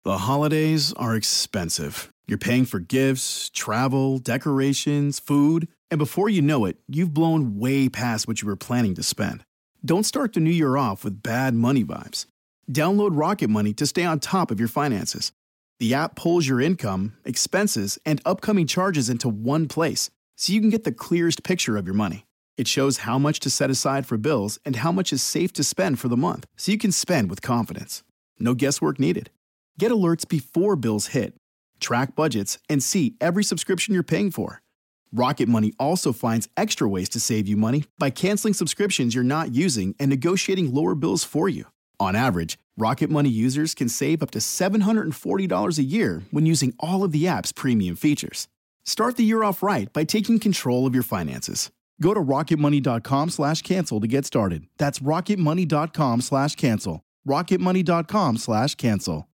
The holidays are expensive. You're paying for gifts, travel, decorations, food, and before you know it, you've blown way past what you were planning to spend. Don't start the new year off with bad money vibes. Download Rocket Money to stay on top of your finances. The app pulls your income, expenses, and upcoming charges into one place, so you can get the clearest picture of your money. It shows how much to set aside for bills and how much is safe to spend for the month, so you can spend with confidence. No guesswork needed. Get alerts before bills hit, track budgets, and see every subscription you're paying for. Rocket Money also finds extra ways to save you money by canceling subscriptions you're not using and negotiating lower bills for you. On average, Rocket Money users can save up to $740 a year when using all of the app's premium features. Start the year off right by taking control of your finances. Go to rocketmoney.com/cancel to get started. That's rocketmoney.com/cancel. rocketmoney.com/cancel.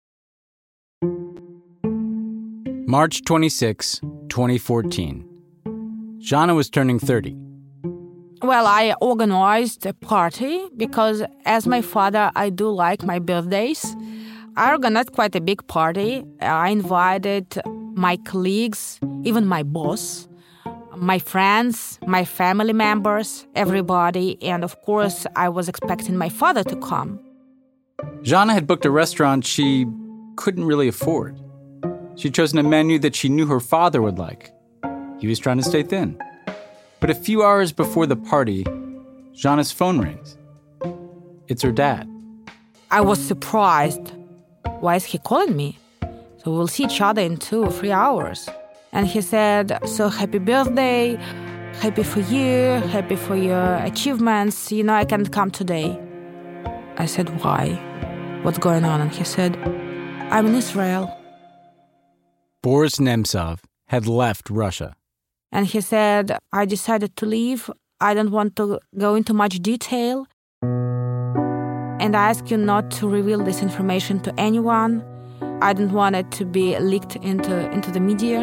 March 26, 2014. Jana was turning 30. Well, I organized a party because, as my father, I do like my birthdays. I organized quite a big party. I invited my colleagues, even my boss, my friends, my family members, everybody. And of course, I was expecting my father to come. Jana had booked a restaurant she couldn't really afford. She'd chosen a menu that she knew her father would like. He was trying to stay thin. But a few hours before the party, Jana's phone rings. It's her dad. I was surprised. Why is he calling me? So we'll see each other in 2 or 3 hours. And he said, so happy birthday, happy for you, happy for your achievements. You know, I can't come today. I said, why? What's going on? And he said, I'm in Israel. Boris Nemtsov had left Russia. And he said, I decided to leave. I don't want to go into much detail. And I ask you not to reveal this information to anyone. I don't want it to be leaked into the media.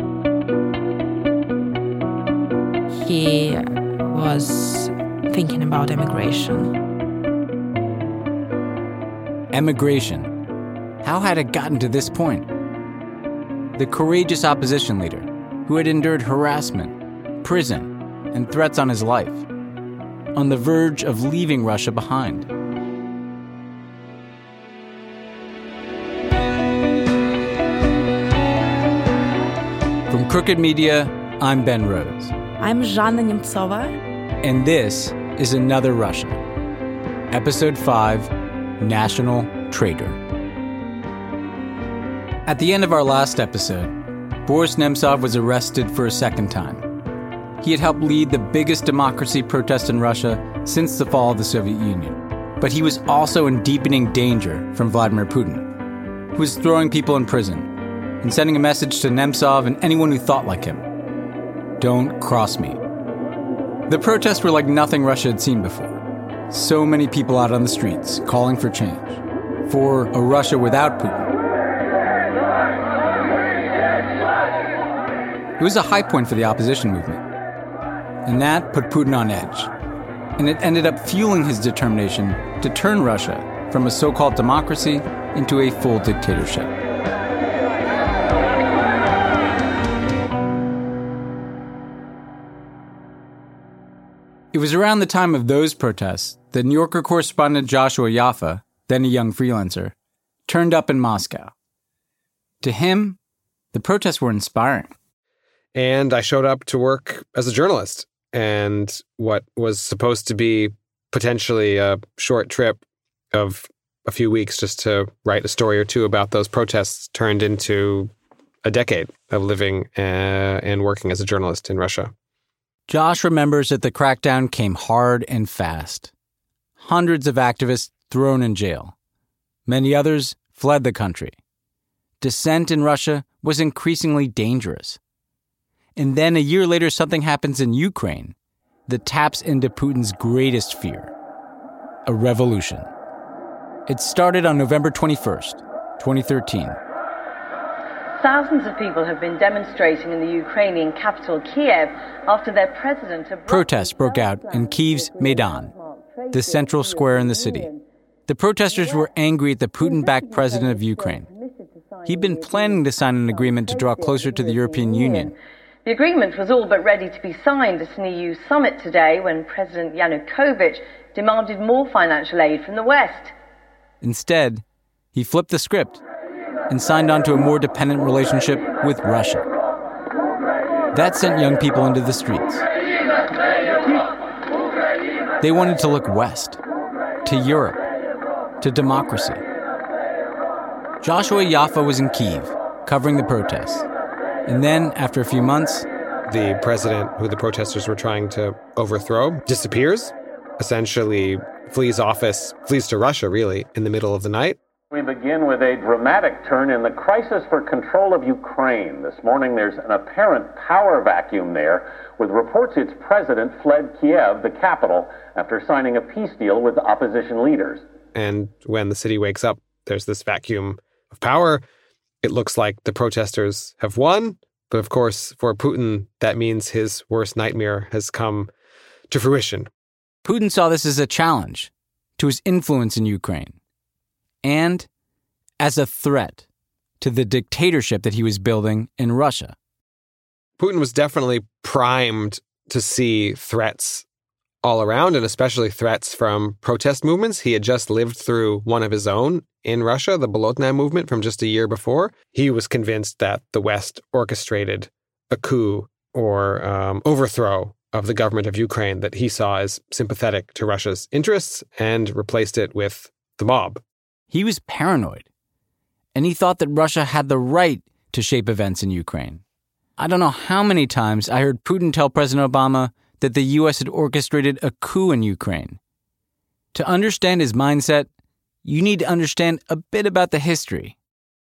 He was thinking about emigration. Emigration. How had it gotten to this point? The courageous opposition leader, who had endured harassment, prison, and threats on his life, on the verge of leaving Russia behind. From Crooked Media, I'm Ben Rose. I'm Jana Nemtsova. And this is Another Russia. Episode 5, National Traitor. At the end of our last episode, Boris Nemtsov was arrested for a second time. He had helped lead the biggest democracy protest in Russia since the fall of the Soviet Union. But he was also in deepening danger from Vladimir Putin, who was throwing people in prison and sending a message to Nemtsov and anyone who thought like him. Don't cross me. The protests were like nothing Russia had seen before. So many people out on the streets calling for change, for a Russia without Putin. It was a high point for the opposition movement. And that put Putin on edge. And it ended up fueling his determination to turn Russia from a so-called democracy into a full dictatorship. It was around the time of those protests that New Yorker correspondent Joshua Yaffa, then a young freelancer, turned up in Moscow. To him, the protests were inspiring. And I showed up to work as a journalist. And what was supposed to be potentially a short trip of a few weeks just to write a story or two about those protests turned into a decade of living and working as a journalist in Russia. Josh remembers that the crackdown came hard and fast. Hundreds of activists thrown in jail. Many others fled the country. Dissent in Russia was increasingly dangerous. And then a year later, something happens in Ukraine that taps into Putin's greatest fear: a revolution. It started on November 21st, 2013. Thousands of people have been demonstrating in the Ukrainian capital, Kiev, after their president... Protests broke out in Kiev's Maidan, the central square in the city. The protesters were angry at the Putin-backed president of Ukraine, He'd been planning to sign an agreement to draw closer to the European Union. The agreement was all but ready to be signed at an EU summit today when President Yanukovych demanded more financial aid from the West. Instead, he flipped the script and signed on to a more dependent relationship with Russia. That sent young people into the streets. They wanted to look west, to Europe, to democracy. Joshua Yaffa was in Kyiv, covering the protests. And then, after a few months, the president who the protesters were trying to overthrow disappears, essentially flees office, flees to Russia, really, in the middle of the night. We begin with a dramatic turn in the crisis for control of Ukraine. This morning, there's an apparent power vacuum there, with reports its president fled Kiev, the capital, after signing a peace deal with opposition leaders. And when the city wakes up, there's this vacuum of power. It looks like the protesters have won. But of course, for Putin, that means his worst nightmare has come to fruition. Putin saw this as a challenge to his influence in Ukraine and as a threat to the dictatorship that he was building in Russia. Putin was definitely primed to see threats all around, and especially threats from protest movements. He had just lived through one of his own in Russia, the Bolotnaya movement from just a year before. He was convinced that the West orchestrated a coup or overthrow of the government of Ukraine that he saw as sympathetic to Russia's interests and replaced it with the mob. He was paranoid, and he thought that Russia had the right to shape events in Ukraine. I don't know how many times I heard Putin tell President Obama that the U.S. had orchestrated a coup in Ukraine. To understand his mindset, you need to understand a bit about the history.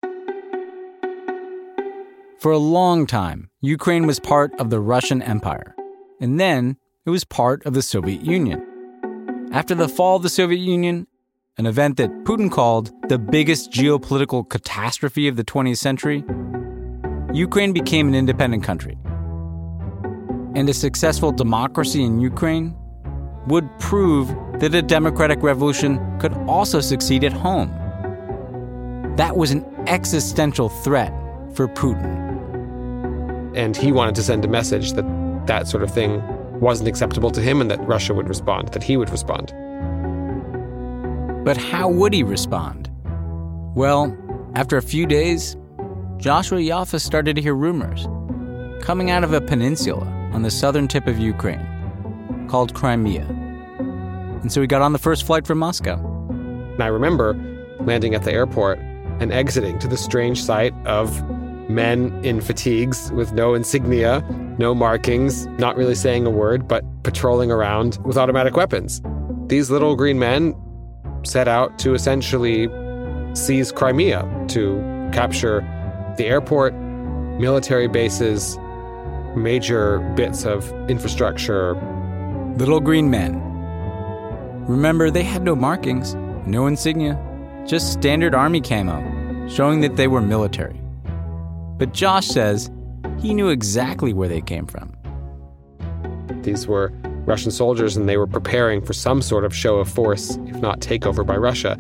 For a long time, Ukraine was part of the Russian Empire, and then it was part of the Soviet Union. After the fall of the Soviet Union, an event that Putin called the biggest geopolitical catastrophe of the 20th century, Ukraine became an independent country. And a successful democracy in Ukraine would prove that a democratic revolution could also succeed at home. That was an existential threat for Putin. And he wanted to send a message that that sort of thing wasn't acceptable to him and that Russia would respond, that he would respond. But how would he respond? Well, after a few days, Joshua Yaffa started to hear rumors coming out of a peninsula on the southern tip of Ukraine called Crimea. And so he got on the first flight from Moscow. And I remember landing at the airport and exiting to the strange sight of men in fatigues with no insignia, no markings, not really saying a word, but patrolling around with automatic weapons. These little green men set out to essentially seize Crimea, to capture the airport, military bases, major bits of infrastructure. Little green men. Remember, they had no markings, no insignia, just standard army camo, showing that they were military. But Josh says he knew exactly where they came from. These were Russian soldiers, and they were preparing for some sort of show of force, if not takeover by Russia.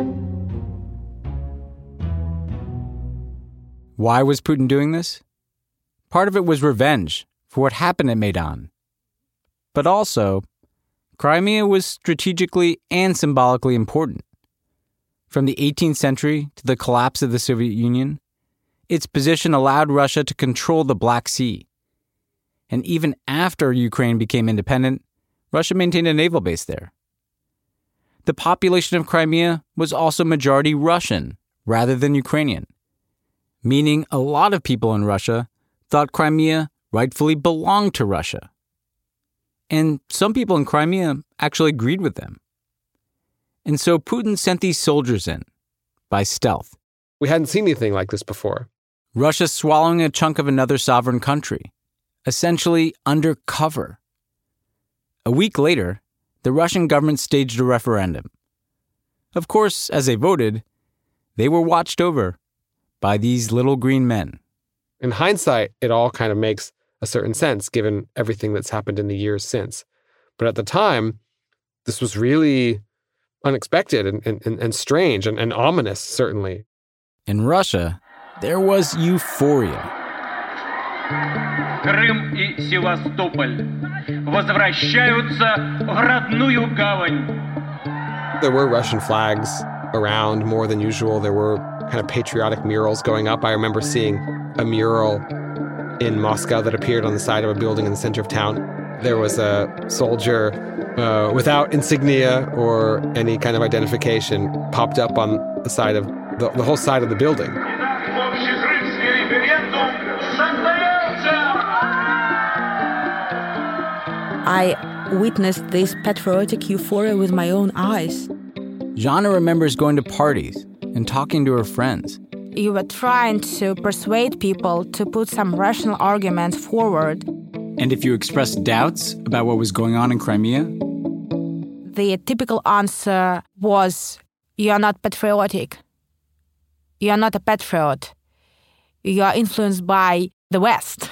Why was Putin doing this? Part of it was revenge for what happened at Maidan. But also, Crimea was strategically and symbolically important. From the 18th century to the collapse of the Soviet Union, its position allowed Russia to control the Black Sea. And even after Ukraine became independent, Russia maintained a naval base there. The population of Crimea was also majority Russian rather than Ukrainian, meaning a lot of people in Russia thought Crimea rightfully belonged to Russia. And some people in Crimea actually agreed with them. And so Putin sent these soldiers in by stealth. We hadn't seen anything like this before. Russia swallowing a chunk of another sovereign country, essentially undercover. A week later, the Russian government staged a referendum. Of course, as they voted, they were watched over by these little green men. In hindsight, it all kind of makes a certain sense, given everything that's happened in the years since. But at the time, this was really unexpected and strange and ominous, certainly. In Russia, there was euphoria. Крым и Севастополь возвращаются в родную гавань. There were Russian flags around more than usual. There were kind of patriotic murals going up. I remember seeing a mural in Moscow that appeared on the side of a building in the center of town. There was a soldier without insignia or any kind of identification popped up on the side of the whole side of the building. I witnessed this patriotic euphoria with my own eyes. Zhanna remembers going to parties and talking to her friends. You were trying to persuade people to put some rational arguments forward. And if you expressed doubts about what was going on in Crimea, the typical answer was, "You're not patriotic. You're not a patriot. You are influenced by the West."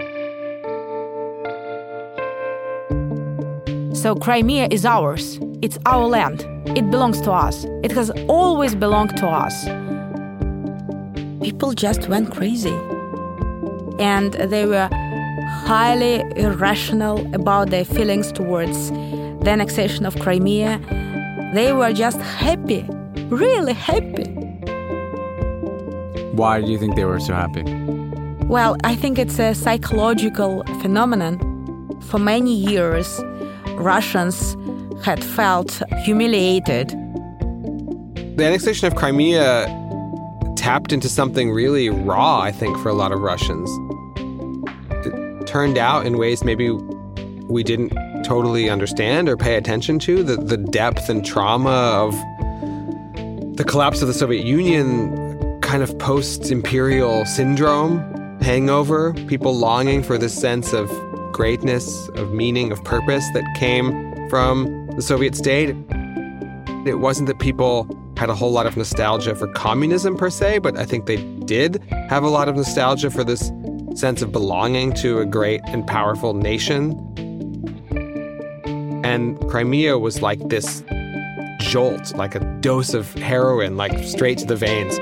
So Crimea is ours. It's our land. It belongs to us. It has always belonged to us. People just went crazy. And they were highly irrational about their feelings towards the annexation of Crimea. They were just happy, really happy. why do you think they were so happy? Well, I think it's a psychological phenomenon. For many years, Russians had felt humiliated. The annexation of Crimea tapped into something really raw, I think, for a lot of Russians. It turned out in ways maybe we didn't totally understand or pay attention to, the depth and trauma of the collapse of the Soviet Union, kind of post-imperial syndrome, hangover, people longing for this sense of greatness, of meaning, of purpose that came from the Soviet state. It wasn't that people had a whole lot of nostalgia for communism per se, but I think they did have a lot of nostalgia for this sense of belonging to a great and powerful nation. And Crimea was like this jolt, like a dose of heroin, like straight to the veins.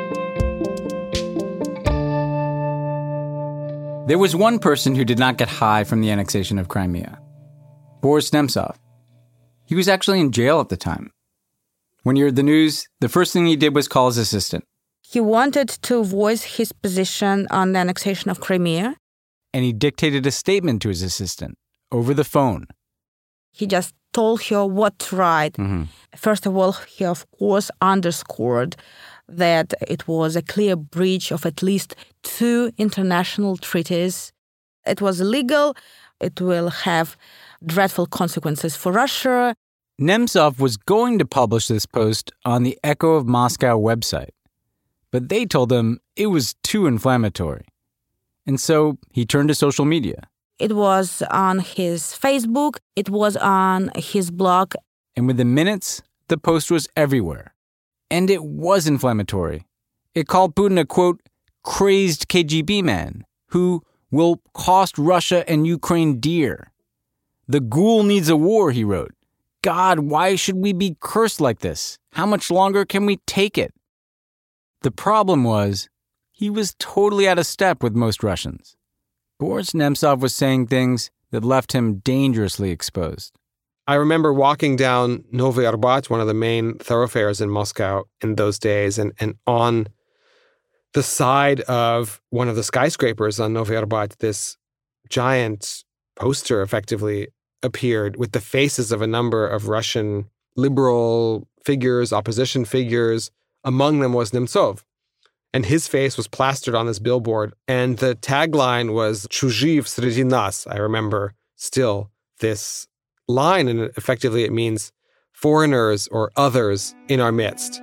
There was one person who did not get high from the annexation of Crimea. Boris Nemtsov. He was actually in jail at the time. When he heard the news, the first thing he did was call his assistant. He wanted to voice his position on the annexation of Crimea. And he dictated a statement to his assistant over the phone. He just told her what to write. Mm-hmm. First of all, he of course underscored that it was a clear breach of at least 2 international treaties. It was illegal. It will have dreadful consequences for Russia. Nemtsov was going to publish this post on the Echo of Moscow website, but they told him it was too inflammatory. And so he turned to social media. It was on his Facebook. It was on his blog. And within minutes, the post was everywhere. And it was inflammatory. It called Putin a, quote, crazed KGB man who will cost Russia and Ukraine dear. The ghoul needs a war, he wrote. God, why should we be cursed like this? How much longer can we take it? The problem was, he was totally out of step with most Russians. Boris Nemtsov was saying things that left him dangerously exposed. I remember walking down Novy Arbat, one of the main thoroughfares in Moscow in those days, and on the side of one of the skyscrapers on Novy Arbat, this giant poster effectively appeared with the faces of a number of Russian liberal figures, opposition figures. Among them was Nemtsov. And his face was plastered on this billboard. And the tagline was "Chuzhiv sredi nas." I remember still this line, and effectively it means foreigners or others in our midst.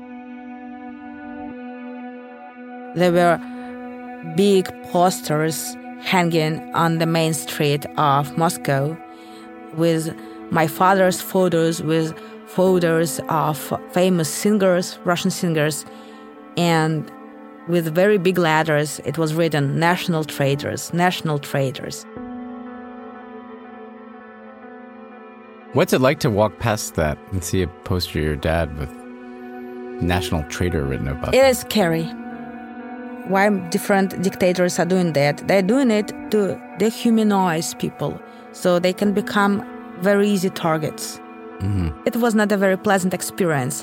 There were big posters hanging on the main street of Moscow with my father's photos, with photos of famous singers, Russian singers, and with very big letters, it was written, "National traitors, national traitors." What's it like to walk past that and see a poster of your dad with "National Traitor" written above? It is scary. why different dictators are doing that. They're doing it to dehumanize people so they can become very easy targets. Mm-hmm. It was not a very pleasant experience.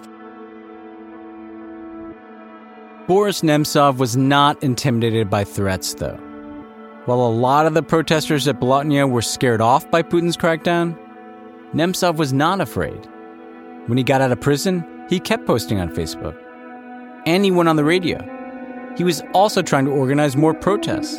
Boris Nemtsov was not intimidated by threats, though. While a lot of the protesters at Bolotnaya were scared off by Putin's crackdown, Nemtsov was not afraid. When he got out of prison, he kept posting on Facebook. And he went on the radio. He was also trying to organize more protests.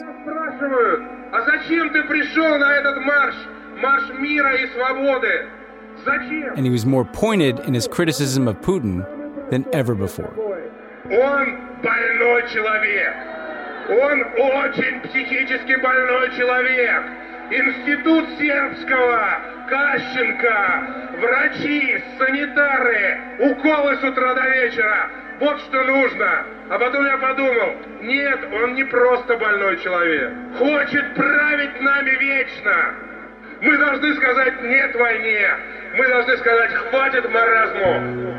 And he was more pointed in his criticism of Putin than ever before. Он больной человек. Он очень психически больной человек. Институт сербского, Кащенко, врачи, санитары, уколы с утра до вечера. Вот что нужно. А потом я подумал, нет, он не просто больной человек. Хочет править нами вечно. Мы должны сказать нет войне. Мы должны сказать хватит маразму.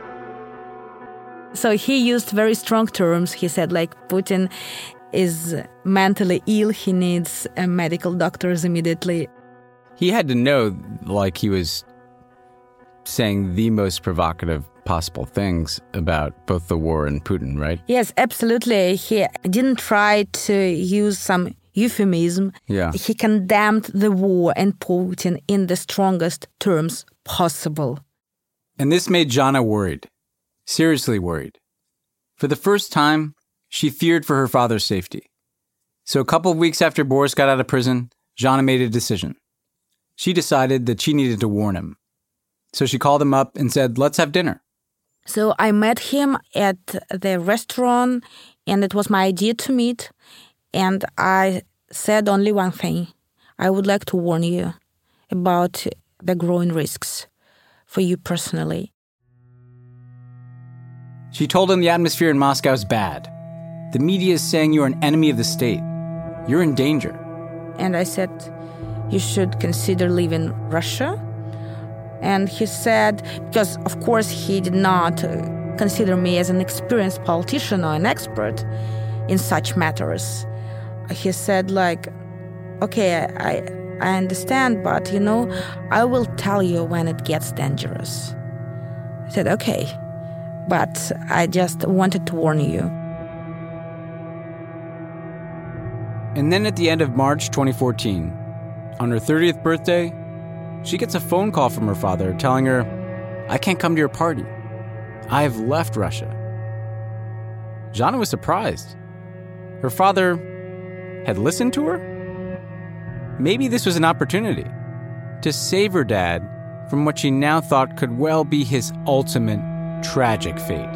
So he used very strong terms. He said, like, Putin is mentally ill. He needs medical doctors immediately. He had to know, like, he was saying the most provocative possible things about both the war and Putin, right? Yes, absolutely. He didn't try to use some euphemism. Yeah. He condemned the war and Putin in the strongest terms possible. And this made Jana worried. Seriously worried. For the first time, she feared for her father's safety. So a couple of weeks after Boris got out of prison, Jana made a decision. She decided that she needed to warn him. So she called him up and said, let's have dinner. So I met him at the restaurant, and it was my idea to meet. And I said only one thing. I would like to warn you about the growing risks for you personally. She told him the atmosphere in Moscow is bad. The media is saying you're an enemy of the state. You're in danger. And I said, you should consider leaving Russia. And he said, because of course he did not consider me as an experienced politician or an expert in such matters. He said, like, okay, I understand, but, I will tell you when it gets dangerous. I said, okay. But I just wanted to warn you. And then at the end of March 2014, on her 30th birthday, she gets a phone call from her father telling her, I can't come to your party. I have left Russia. Jana was surprised. Her father had listened to her? Maybe this was an opportunity to save her dad from what she now thought could well be his ultimate tragic fate.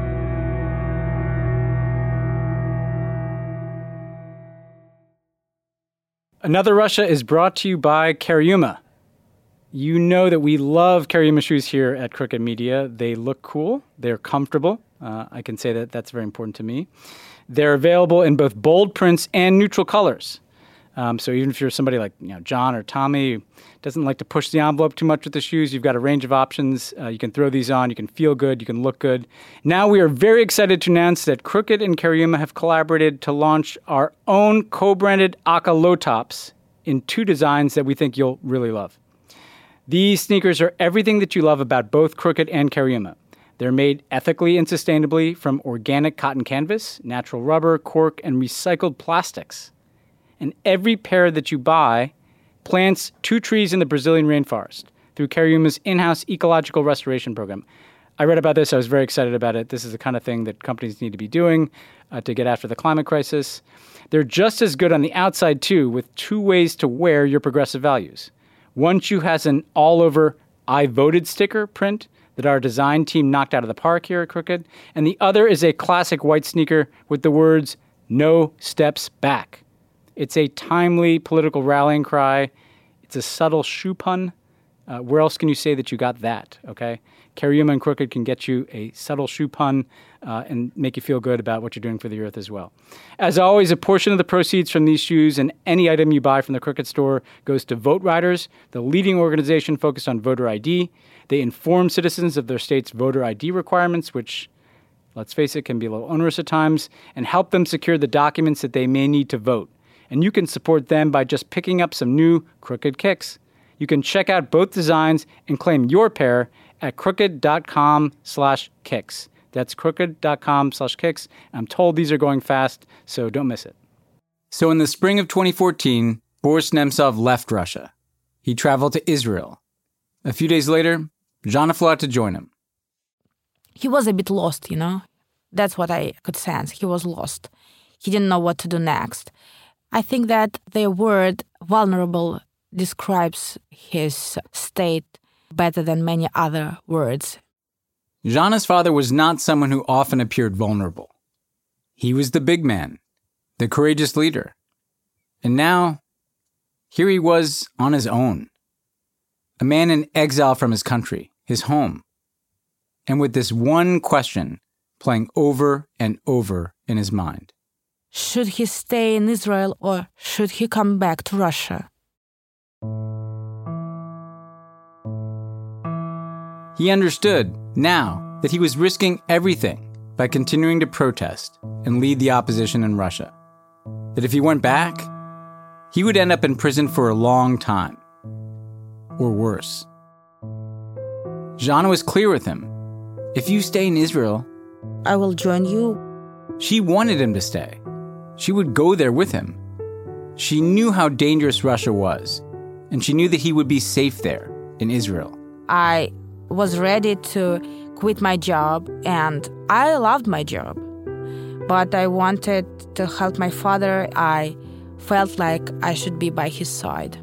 Another Russia is brought to you by Cariuma. You know that we love Cariuma shoes here at Crooked Media. They look cool. They're comfortable. I can say that that's very important to me. They're available in both bold prints and neutral colors. So even if you're somebody like John or Tommy who doesn't like to push the envelope too much with the shoes, you've got a range of options. You can throw these on. You can feel good. You can look good. Now we are very excited to announce that Crooked and Cariuma have collaborated to launch our own co-branded Aka low tops in 2 designs that we think you'll really love. These sneakers are everything that you love about both Crooked and Cariuma. They're made ethically and sustainably from organic cotton canvas, natural rubber, cork, and recycled plastics. And every pair that you buy plants 2 trees in the Brazilian rainforest through Cariuma's in-house ecological restoration program. I read about this. I was very excited about it. This is the kind of thing that companies need to be doing to get after the climate crisis. They're just as good on the outside, too, with 2 ways to wear your progressive values. One shoe has an all-over I voted sticker print that our design team knocked out of the park here at Crooked. And the other is a classic white sneaker with the words, "No steps back." It's a timely political rallying cry. It's a subtle shoe pun. Where else can you say that you got that, okay? Cariuma and Crooked can get you a subtle shoe pun and make you feel good about what you're doing for the earth as well. As always, a portion of the proceeds from these shoes and any item you buy from the Crooked store goes to Vote Riders, the leading organization focused on voter ID. They inform citizens of their state's voter ID requirements, which let's face it, can be a little onerous at times, and help them secure the documents that they may need to vote. And you can support them by just picking up some new Crooked Kicks. You can check out both designs and claim your pair at crooked.com/kicks. That's crooked.com/kicks. I'm told these are going fast, so don't miss it. So in the spring of 2014, Boris Nemtsov left Russia. He traveled to Israel. A few days later, Zhana flew out to join him. He was a bit lost, That's what I could sense. He was lost. He didn't know what to do next. I think that the word vulnerable describes his state better than many other words. Zhana's father was not someone who often appeared vulnerable. He was the big man, the courageous leader. And now, here he was on his own. A man in exile from his country, his home. And with this one question playing over and over in his mind. Should he stay in Israel or should he come back to Russia? He understood now that he was risking everything by continuing to protest and lead the opposition in Russia. That if he went back, he would end up in prison for a long time. Or worse. Zhana was clear with him. If you stay in Israel, I will join you. She wanted him to stay. She would go there with him. She knew how dangerous Russia was, and she knew that he would be safe there in Israel. I was ready to quit my job, and I loved my job. But I wanted to help my father. I felt like I should be by his side.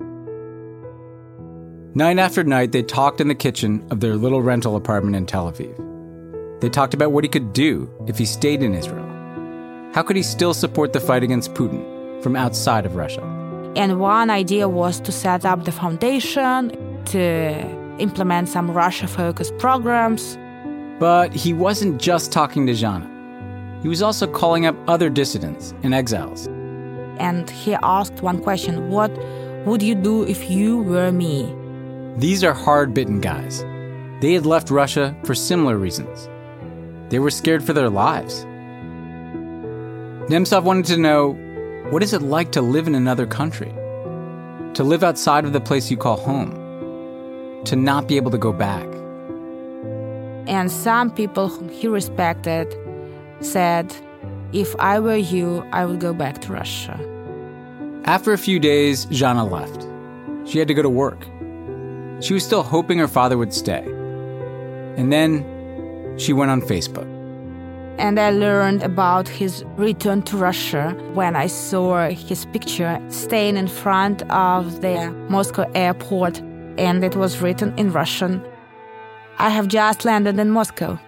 Night after night, they talked in the kitchen of their little rental apartment in Tel Aviv. They talked about what he could do if he stayed in Israel. How could he still support the fight against Putin from outside of Russia? And one idea was to set up the foundation, to implement some Russia-focused programs. But he wasn't just talking to Zhana. He was also calling up other dissidents and exiles. And he asked one question: what would you do if you were me? These are hard-bitten guys. They had left Russia for similar reasons. They were scared for their lives. Nemtsov wanted to know, what is it like to live in another country? To live outside of the place you call home? To not be able to go back? And some people whom he respected said, if I were you, I would go back to Russia. After a few days, Zhana left. She had to go to work. She was still hoping her father would stay. And then she went on Facebook. And I learned about his return to Russia when I saw his picture staying in front of the Moscow airport, and it was written in Russian, I have just landed in Moscow.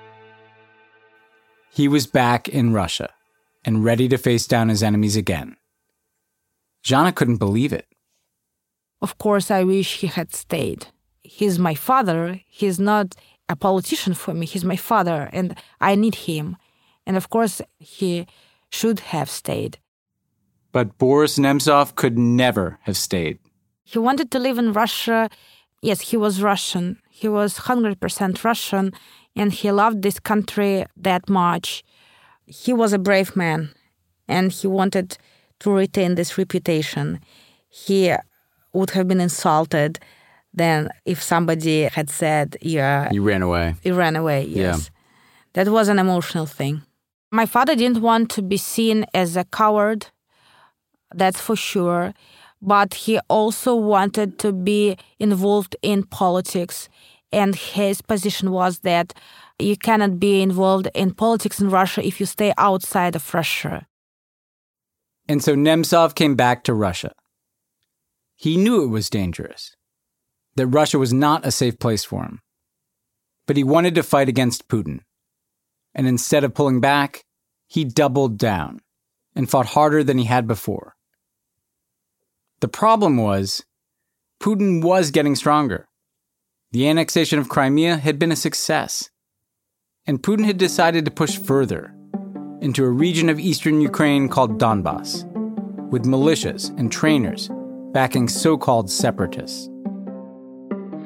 He was back in Russia and ready to face down his enemies again. Zhana couldn't believe it. Of course, I wish he had stayed. He's my father. He's not a politician for me. He's my father, and I need him. And of course, he should have stayed. But Boris Nemtsov could never have stayed. He wanted to live in Russia. Yes, he was Russian. He was 100% Russian, and he loved this country that much. He was a brave man, and he wanted to retain this reputation. He would have been insulted then if somebody had said, yeah. You ran away. You ran away, yes. Yeah. That was an emotional thing. My father didn't want to be seen as a coward, that's for sure. But he also wanted to be involved in politics. And his position was that you cannot be involved in politics in Russia if you stay outside of Russia. And so Nemtsov came back to Russia. He knew it was dangerous, that Russia was not a safe place for him. But he wanted to fight against Putin. And instead of pulling back, he doubled down and fought harder than he had before. The problem was, Putin was getting stronger. The annexation of Crimea had been a success. And Putin had decided to push further into a region of eastern Ukraine called Donbass, with militias and trainers backing so-called separatists.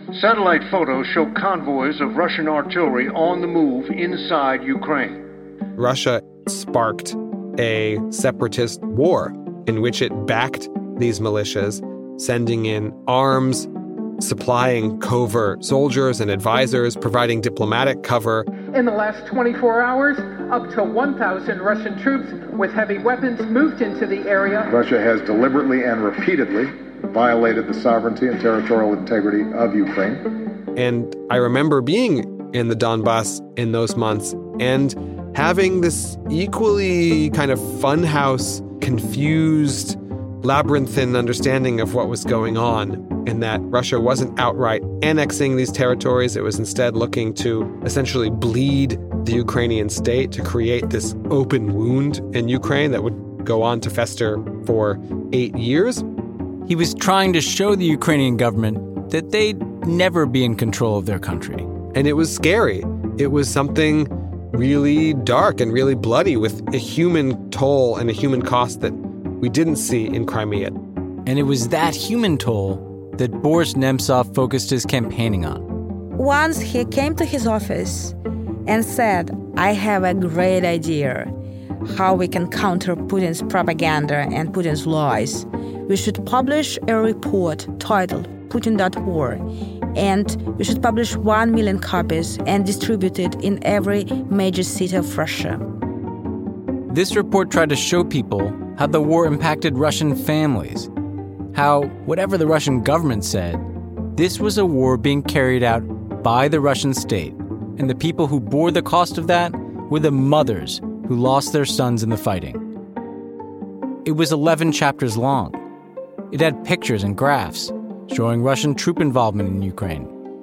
Satellite photos show convoys of Russian artillery on the move inside Ukraine. Russia sparked a separatist war in which it backed these militias, sending in arms, supplying covert soldiers and advisors, providing diplomatic cover. In the last 24 hours, up to 1,000 Russian troops with heavy weapons moved into the area. Russia has deliberately and repeatedly violated the sovereignty and territorial integrity of Ukraine. And I remember being in the Donbass in those months and having this equally kind of funhouse, confused, labyrinthine understanding of what was going on, and that Russia wasn't outright annexing these territories. It was instead looking to essentially bleed the Ukrainian state to create this open wound in Ukraine that would go on to fester for 8 years. He was trying to show the Ukrainian government that they'd never be in control of their country. And it was scary. It was something really dark and really bloody with a human toll and a human cost that we didn't see in Crimea. And it was that human toll that Boris Nemtsov focused his campaigning on. Once he came to his office and said, I have a great idea how we can counter Putin's propaganda and Putin's lies. We should publish a report titled Putin.war, and we should publish 1 million copies and distribute it in every major city of Russia. This report tried to show people how the war impacted Russian families, how, whatever the Russian government said, this was a war being carried out by the Russian state, and the people who bore the cost of that were the mothers who lost their sons in the fighting. It was 11 chapters long. It had pictures and graphs showing Russian troop involvement in Ukraine.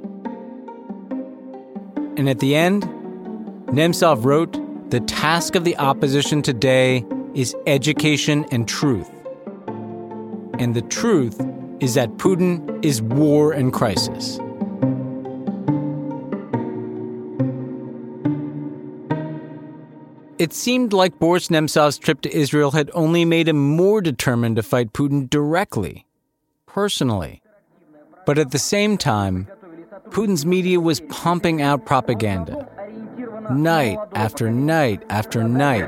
And at the end, Nemtsov wrote, "The task of the opposition today is education and truth. And the truth is that Putin is war and crisis." It seemed like Boris Nemtsov's trip to Israel had only made him more determined to fight Putin directly, personally. But at the same time, Putin's media was pumping out propaganda. Night after night after night.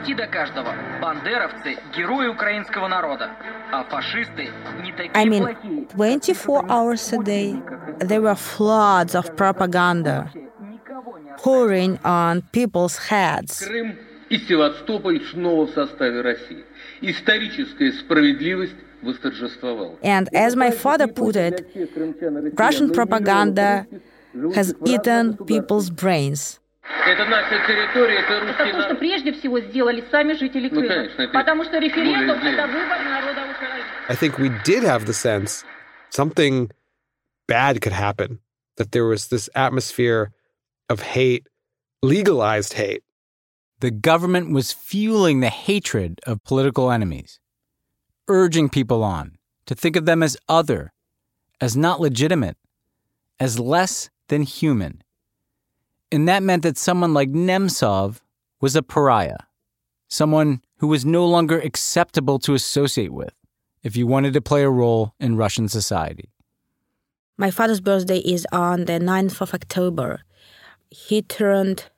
I mean, 24 hours a day, there were floods of propaganda pouring on people's heads. Крым и Севастополь снова в составе России. Историческая справедливость восторжествовала. And as my father put it, Russian propaganda has eaten people's brains. Это наша территория, это русский народ. Потому что прежде всего сделали сами жители Крыма. Потому что референдум – это выбор народа Украины. I think we did have the sense something bad could happen, that there was this atmosphere of hate, legalized hate. The government was fueling the hatred of political enemies, urging people on to think of them as other, as not legitimate, as less than human. And that meant that someone like Nemtsov was a pariah, someone who was no longer acceptable to associate with if you wanted to play a role in Russian society. My father's birthday is on the 9th of October. He turned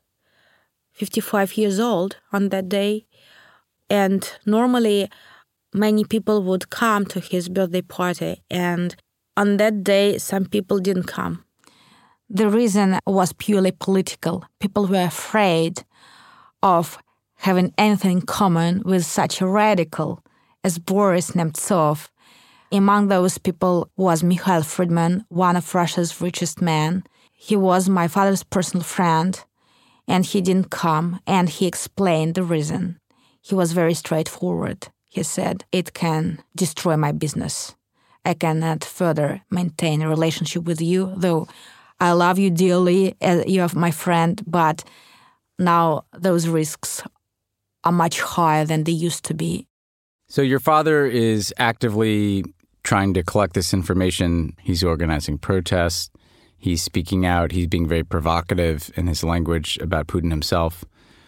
55 years old on that day, and normally many people would come to his birthday party, and on that day some people didn't come. The reason was purely political. People were afraid of having anything in common with such a radical as Boris Nemtsov. Among those people was Mikhail Friedman, one of Russia's richest men. He was my father's personal friend, and he didn't come, and he explained the reason. He was very straightforward. He said, "It can destroy my business. I cannot further maintain a relationship with you, though I love you dearly, you are my friend, but now those risks are much higher than they used to be." So your father is actively trying to collect this information. He's organizing protests. He's speaking out. He's being very provocative in his language about Putin himself.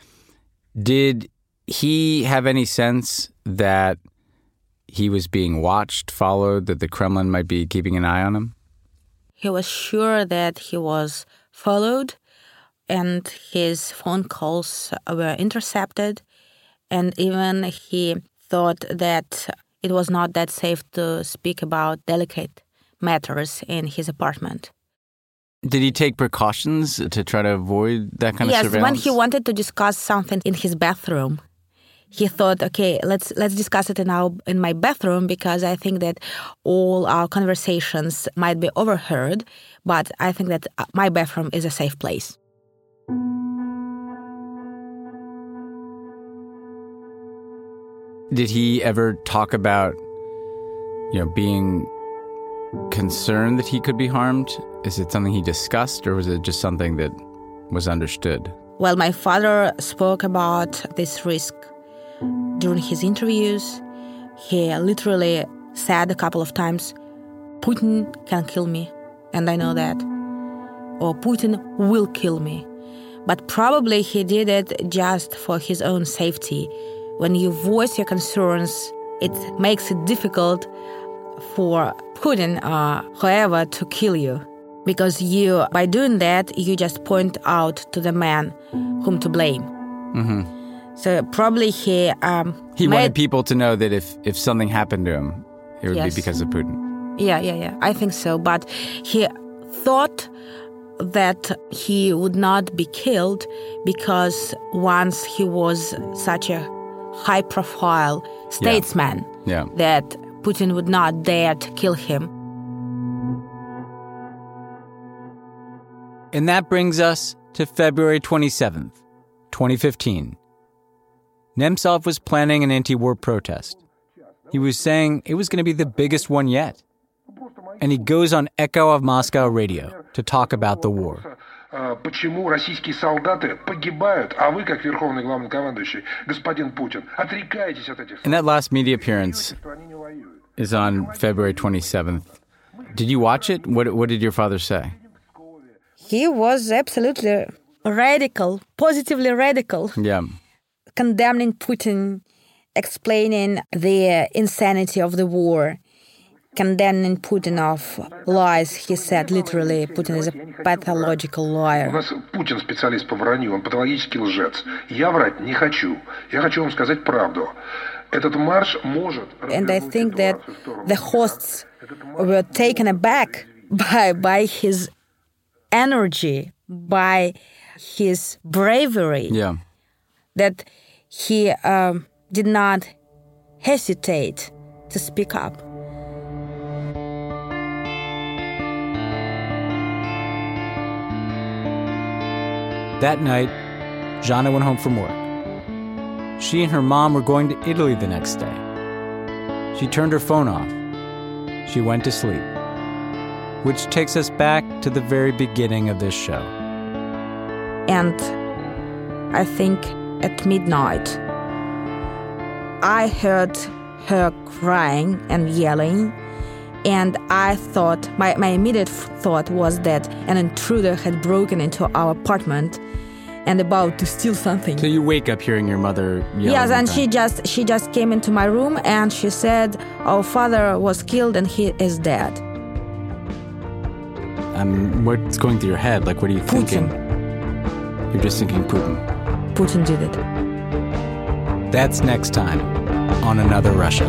Did he have any sense that he was being watched, followed, that the Kremlin might be keeping an eye on him? He was sure that he was followed and his phone calls were intercepted. And even he thought that it was not that safe to speak about delicate matters in his apartment. Did he take precautions to try to avoid that kind of surveillance? Yes, when he wanted to discuss something in his bathroom, he thought, okay, let's discuss it in my bathroom because I think that all our conversations might be overheard, but I think that my bathroom is a safe place. Did he ever talk about, being concerned that he could be harmed? Is it something he discussed, or was it just something that was understood? Well, my father spoke about this risk during his interviews. He literally said a couple of times, Putin can kill me, and I know that. Or Putin will kill me. But probably he did it just for his own safety. When you voice your concerns, it makes it difficult for Putin or whoever to kill you. Because by doing that, you just point out to the man whom to blame. Mm-hmm. So probably he wanted people to know that if something happened to him, it would be because of Putin. Yeah. I think so. But he thought that he would not be killed because once he was such a high-profile statesman that Putin would not dare to kill him. And that brings us to February 27th, 2015. Nemtsov was planning an anti-war protest. He was saying it was going to be the biggest one yet. And he goes on Echo of Moscow radio to talk about the war. Почему российские солдаты погибают, а вы, как верховный главнокомандующий, господин Путин, отрекаетесь от этих... And that last media appearance is on February 27th. Did you watch it? What did your father say? He was absolutely radical, positively radical. Yeah. Condemning Putin, explaining the insanity of the war, condemning Putin of lies. He said literally, Putin is a pathological liar. У нас Путин специалист по вранью, он патологический лжец. Я врать не хочу. Я хочу вам сказать правду. Этот марш может... And I think that the hosts were taken aback by his energy, by his bravery. Yeah. That he did not hesitate to speak up. That night, Zhana went home from work. She and her mom were going to Italy the next day. She turned her phone off. She went to sleep. Which takes us back to the very beginning of this show. And I think at midnight, I heard her crying and yelling, and I thought, my immediate thought was that an intruder had broken into our apartment and about to steal something. So you wake up hearing your mother yelling. Yes, and she just came into my room and she said, our father was killed and he is dead. What's going through your head? Like, what are you thinking? Putin. You're just thinking Putin. Putin did it. That's next time on Another Russia.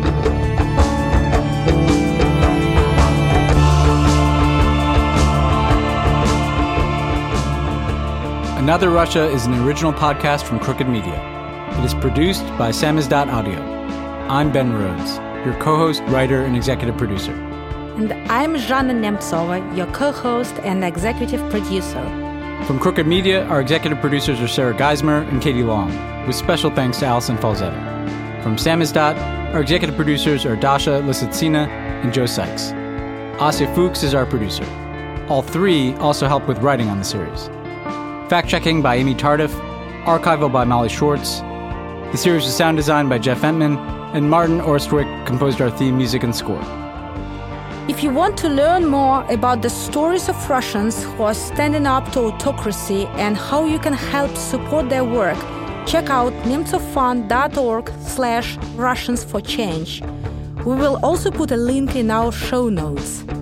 Another Russia is an original podcast from Crooked Media. It is produced by Samizdat Audio. I'm Ben Rhodes, your co-host, writer, and executive producer. And I'm Zhana Nemtsova, your co-host and executive producer. From Crooked Media, our executive producers are Sarah Geismer and Katie Long, with special thanks to Alison Falzetta. From Samizdat, our executive producers are Dasha Lisitsina and Joe Sykes. Asya Fuchs is our producer. All three also help with writing on the series. Fact-checking by Amy Tardif, archival by Molly Schwartz. The series was sound designed by Jeff Entman, and Martin Orstwick composed our theme music and score. If you want to learn more about the stories of Russians who are standing up to autocracy and how you can help support their work, check out nemtsovfund.org/Russians for Change. We will also put a link in our show notes.